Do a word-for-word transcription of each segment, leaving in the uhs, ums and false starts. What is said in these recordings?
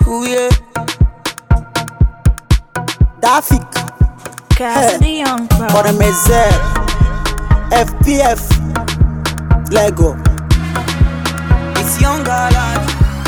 Ooh yeah. Dafik, Cassidy Young Pro. for the Mezer, F P F, Lego. It's young Garland.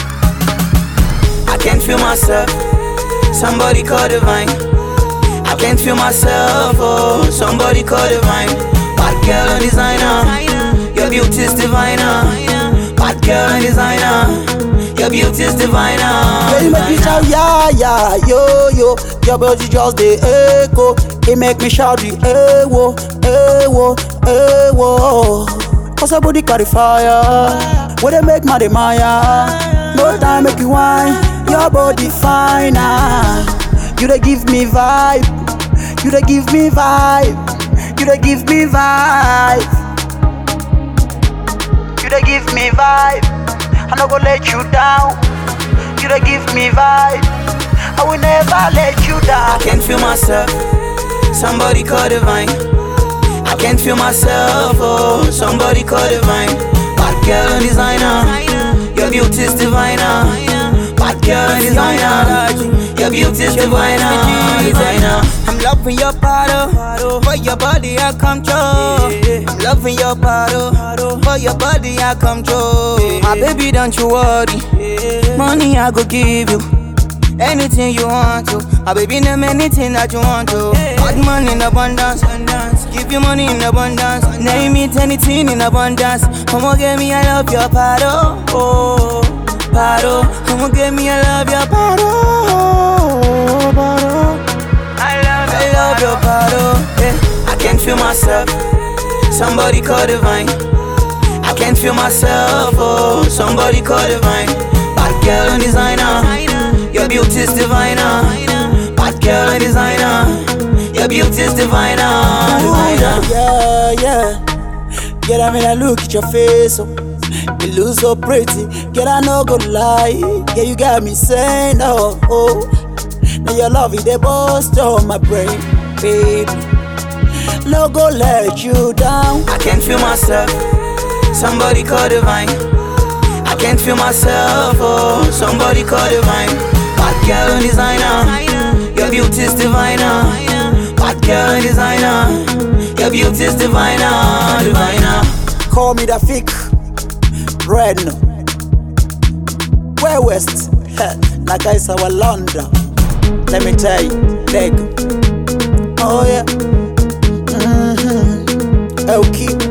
I can't feel myself. Somebody call divine. I can't feel myself. Oh, somebody call divine. Bad girl and designer. Your beauty's diviner. Bad girl and designer. Your beauty's diviner. Yeah, you make me shout, yeah, yeah, yo, yo. Your body just the echo. It make me shout the ewo, ewo, ewo. Cause your body carry fire. When they make my Maya. No time make you whine. Your body fine, ah. You they give me vibe. You they give me vibe. You they give me vibe. You they give me vibe. I no go let you down. You dey give me vibe. I will never let you down. I can't feel myself. Somebody call divine. I can't feel myself. Oh, somebody call divine. Bad girl and designer. Your beauty's diviner. Bad girl and designer. Your beauty's diviner. Designer. I'm loving your bottle. For your body I come true. I'm loving your bottle. For your body I come true. My baby, don't you worry. Money I go give you. Anything you want to. My baby, name anything that you want to. Hot money in abundance. Give you money in abundance. Name it anything in abundance. Come on, give me, I love your bottle. Oh, bottle. Come on, give me, I love your bottle. Bottle. I love, I love your bottle. Yeah. I can't feel myself. Somebody call divine. I can't feel myself. Oh, somebody call divine. Bad girl and designer. Your beauty's diviner. Bad girl and designer. Your beauty's diviner. Diviner. Yeah, yeah. Get I mean I look at your face, oh. You look so pretty. Get I no go lie. Yeah, you got me saying oh, oh. Now your love is the bust on my brain, baby. No go let you down. I can't feel myself. Somebody call divine. I can't feel myself. Oh, somebody call divine. Bad girl and designer. Your beauty's diviner. Bad girl and designer. Your beauty's diviner. Diviner. Call me the fake Red. Where West? Like I saw London. Let me tell you, leg. Oh yeah. Mm-hmm. Okay.